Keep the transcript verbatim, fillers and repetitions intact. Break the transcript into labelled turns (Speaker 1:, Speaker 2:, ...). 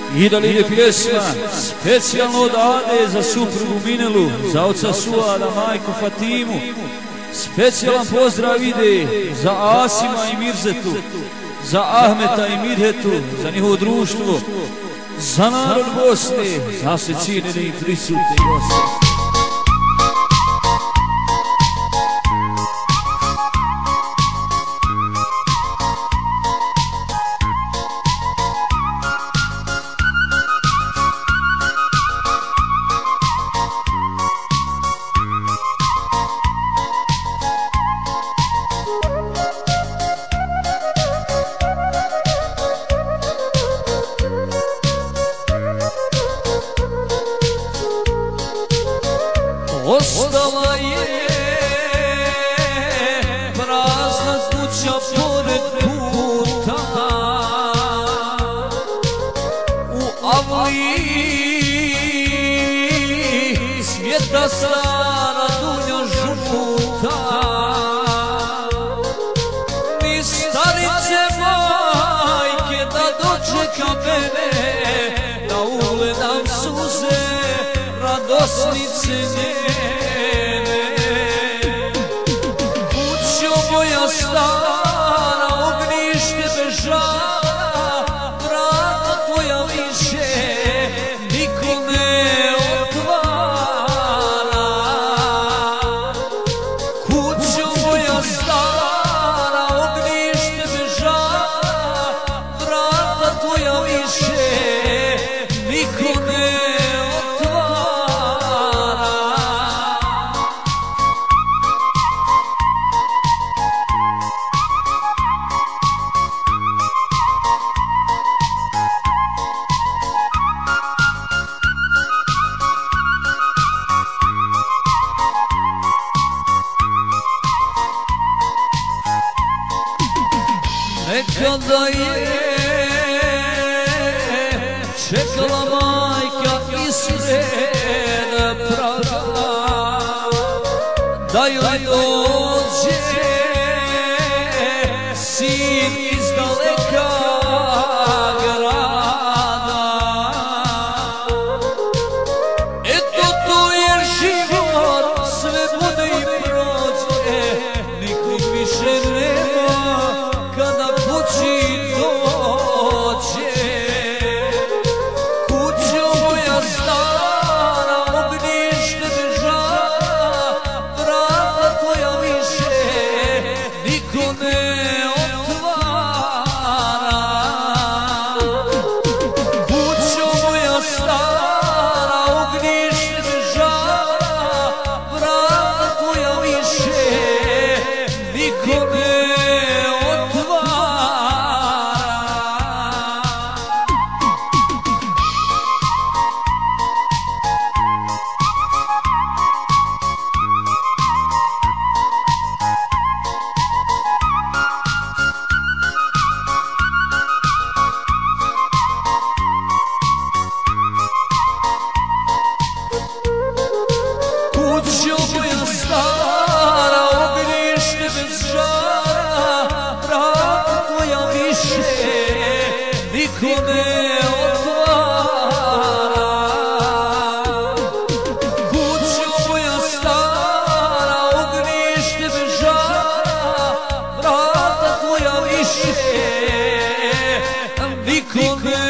Speaker 1: I da li ide pjesma specijalno od Ade za suprugu Minelu, za oca Suada, majku Fatimu. Specijalan pozdrav ide za Asima i Mirzetu, za Ahmeta i Mirhetu, za njihovo društvo, za narod Bosne, za sve cijenjene i prisutne goste.
Speaker 2: Ostala je prazna kuća pored puta, u avli svijeta stara dunja žuta. Ni starice majke da dočeka mene, da ugledam suze radosnice njene. Stara ognjište bez žara, vrata tvoja više niko ne otvara. Kućo moja stara, ognjište bez žara, vrata tvoja više niko ne otvara. Nekada je čekala majka ispred praga da joj dođe sin iz daleka grada. Eto to je život, sve bude i prođe, nikog više nema kada kući dođe. Kućo moja stara, ognjište bez žara, vrata tvoja više niko ne otvara. Kućo moja stara, ognjište bez žara, vrata tvoja više niko ne Kućo moja stara, ognjište bez žara, vrata tvoja više niko ne otvara. Kućo moja stara, ognjište bez žara, vrata tvoja više niko ne